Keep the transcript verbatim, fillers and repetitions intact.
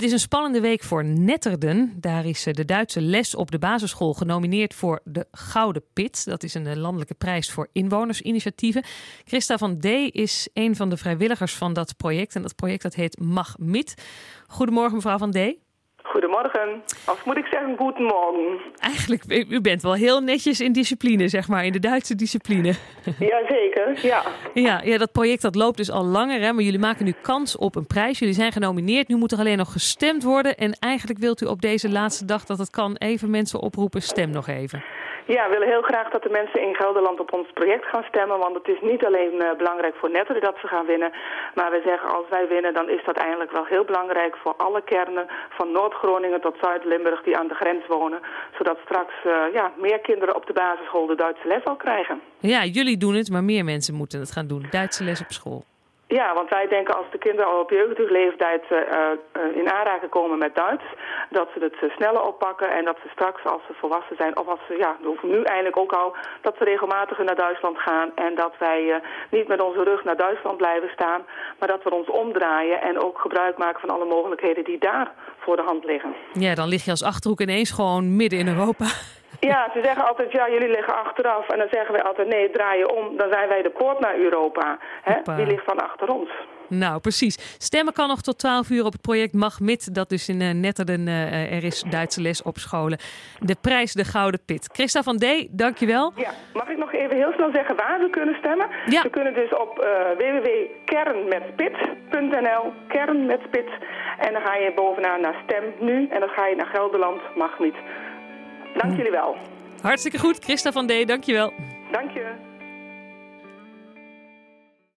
Het is een spannende week voor Netterden. Daar is de Duitse les op de basisschool genomineerd voor de Gouden Pit. Dat is een landelijke prijs voor inwonersinitiatieven. Christa van D. is een van de vrijwilligers van dat project. En dat project dat heet Mag Mit. Goedemorgen, mevrouw van D. Goedemorgen. Of moet ik zeggen, goedemorgen? Eigenlijk, u bent wel heel netjes in discipline, zeg maar, in de Duitse discipline. Jazeker, ja. ja. Ja, dat project dat loopt dus al langer, hè, maar jullie maken nu kans op een prijs. Jullie zijn genomineerd, nu moet er alleen nog gestemd worden. En eigenlijk wilt u op deze laatste dag dat het kan even mensen oproepen, stem nog even. Ja, we willen heel graag dat de mensen in Gelderland op ons project gaan stemmen. Want het is niet alleen uh, belangrijk voor Netterden dat ze gaan winnen. Maar we zeggen, als wij winnen, dan is dat eigenlijk wel heel belangrijk voor alle kernen. Van Noord-Groningen tot Zuid-Limburg die aan de grens wonen. Zodat straks uh, ja, meer kinderen op de basisschool de Duitse les al krijgen. Ja, jullie doen het, maar meer mensen moeten het gaan doen. Duitse les op school. Ja, want wij denken als de kinderen al op jeugdige leeftijd uh, uh, in aanraking komen met Duits, dat ze het uh, sneller oppakken en dat ze straks als ze volwassen zijn, of als ze, ja, nu eigenlijk ook al, dat ze regelmatig naar Duitsland gaan en dat wij uh, niet met onze rug naar Duitsland blijven staan, maar dat we ons omdraaien en ook gebruik maken van alle mogelijkheden die daar voor de hand liggen. Ja, dan lig je als Achterhoek ineens gewoon midden in Europa. Ja, ze zeggen altijd, ja, jullie liggen achteraf. En dan zeggen wij altijd, nee, draai je om. Dan zijn wij de poort naar Europa. Hè? Die ligt van achter ons. Nou, precies. Stemmen kan nog tot twaalf uur op het project Mag Mit. Dat dus in uh, Netterden uh, er is Duitse les op scholen. De prijs de Gouden Pit. Christa van D., dankjewel. Ja, mag ik nog even heel snel zeggen waar ze kunnen stemmen? Ja. Ze kunnen dus op uh, w w w punt kernmetspit punt n l, kernmetspit. En dan ga je bovenaan naar Stem Nu. En dan ga je naar Gelderland Mag Mit. Dank jullie wel. Hartstikke goed. Christa van D., dankjewel. Dank je.